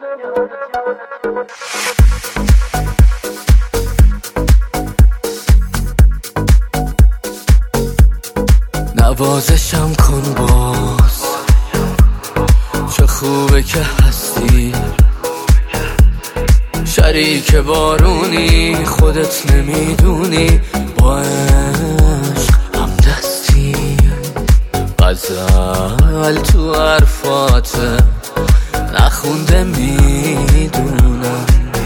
نوازشم کن باز، چه خوبه که هستی، شریک بارونی، خودت نمیدونی با عشق هم دستی. غزل تو حرفاته نخونده میدونم،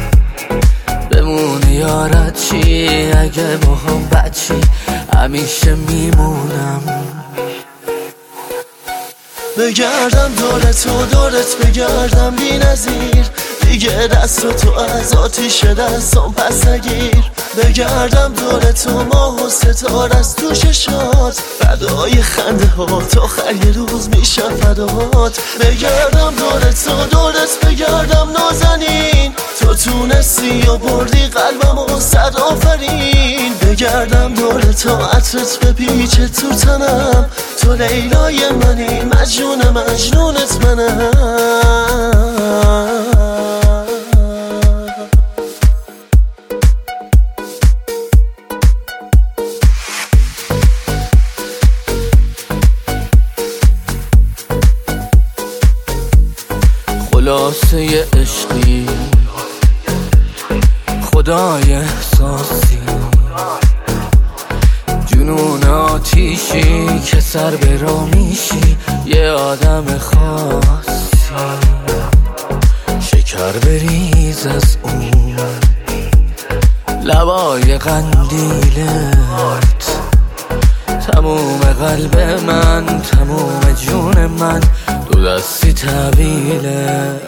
بمونی یارت چی اگه با هم بچی، همیشه میمونم. بگردم دورت و دورت بگردم بی نظیر، دیگه دست تو از آتیش دستم پس نگیر. بگردم دورت و ماه و ستاره از تو چشات، فدای خنده هات آخر یه روز میشم فدات. بگردم دورت و دورت بگردم نازنین، تو تونستی و بردی قلبم و صد آفرین. بگردم دورت و عطرت بپیچه تو تنم، تو لیلای منی مجنونت منم. خلاصه عشقی خدای احساسی، جنون آتیشی که سر به راه میشی، یه آدم خاصی. شکر بریز از اون لبای قندیلت، تموم قلب من، تموم جون من، دو دستی طویلت.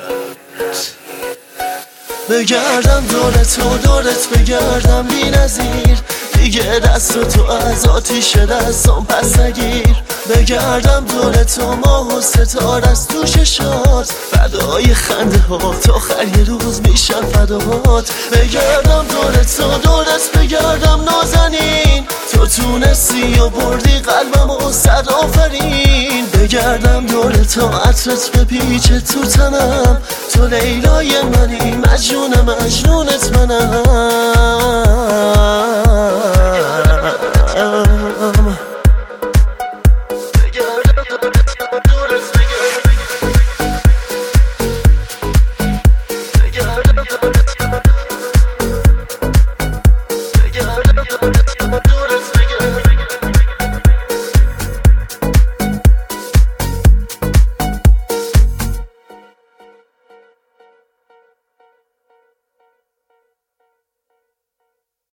بگردم دورت و دورت بگردم بی نظیر، دیگه دست تو از آتیش دستم پس نگیر. بگردم دورت و ماه و ستاره از تو چشات، فدای خنده هات آخر یه روز میشم فدات. بگردم دورت و دورت بگردم نازنین، تو تونستی و بردی قلبم و صد آفرین. بگردم دورت و عطرت بپیچه تو تنم، تو لیلای منی مجنونت منم.